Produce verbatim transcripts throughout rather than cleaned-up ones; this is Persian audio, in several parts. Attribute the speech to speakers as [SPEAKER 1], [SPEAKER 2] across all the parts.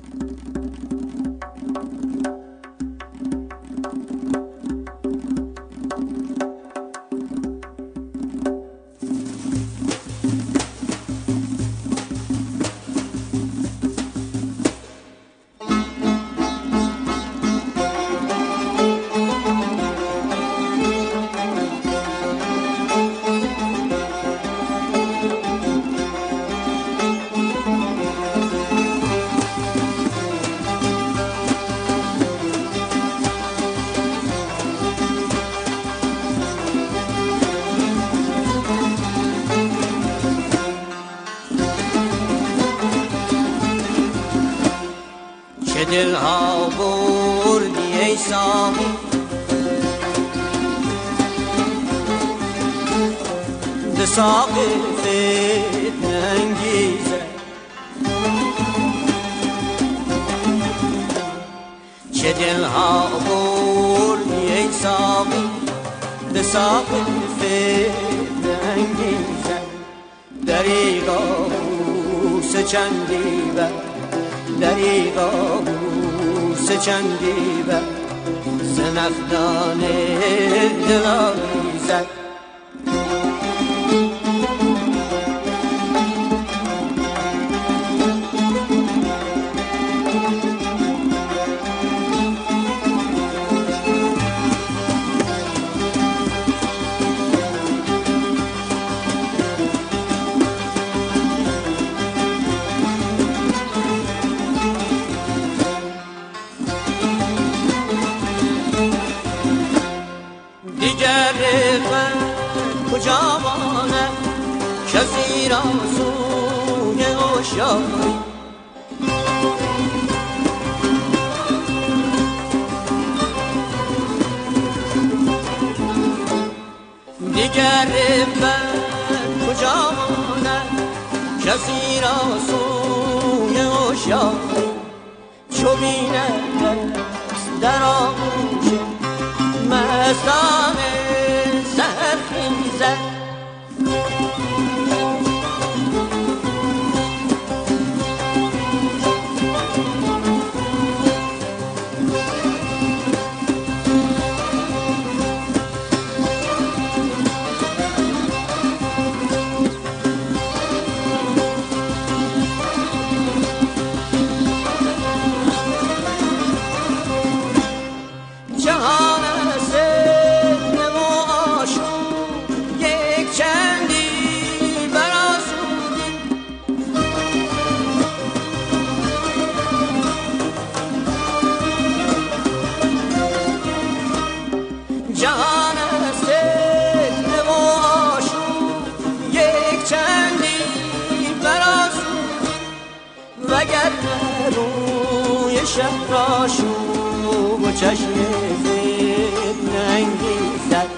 [SPEAKER 1] چه دلها بردی ای ساقی به ساق فتنه انگیزه، چه دلها بردی ای ساقی به ساق فتنه انگیزه. دریغا بوسه چندی بر دریغا بوسه چندی بر زنخدان دل آویزد. دیگر من کجا ماند کسی را سوی هوشیاری، دیگر من کجا ماند کسی را سوی هوشیاری. چو بیند در آغوش مستان سرخیزد، جهان فتنه و آشوب یک چندی برآسود، وگرنه روی شهر آشوب و چشم فتنه انگیزد.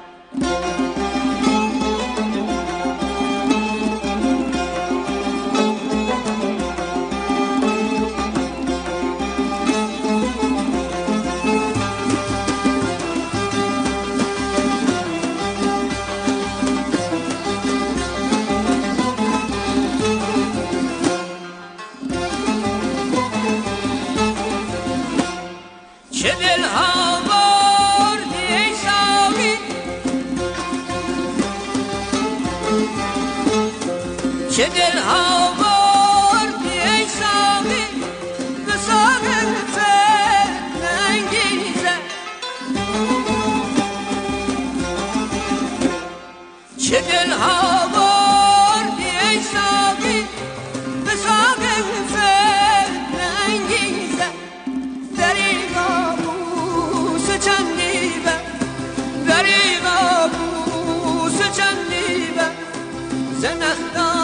[SPEAKER 1] چه دلها بردی ای ساقی چه دلها بردی ای ساقی به ساق فتنه انگیزه، چه دلها بردی ای ساقی به ساق فتنه انگیزه. دریغا بوسه چندی بر دریغا بوسه چندی بر زنخدان